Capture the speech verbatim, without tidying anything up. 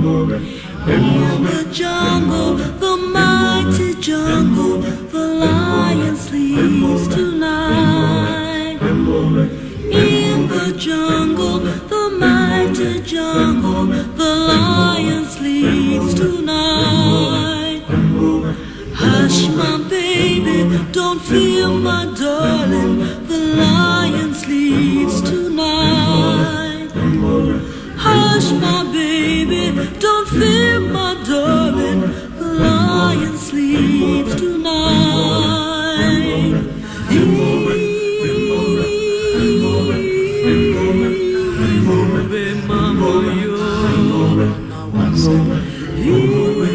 In the jungle, the mighty jungle, the lion sleeps tonight. In the jungle, the mighty jungle, the lion sleeps tonight. Hush, my baby, don't fear, my darling, the lion sleeps tonight. Hush, my baby, don't fear, my darling, the lion sleeps tonight. Mama, yo.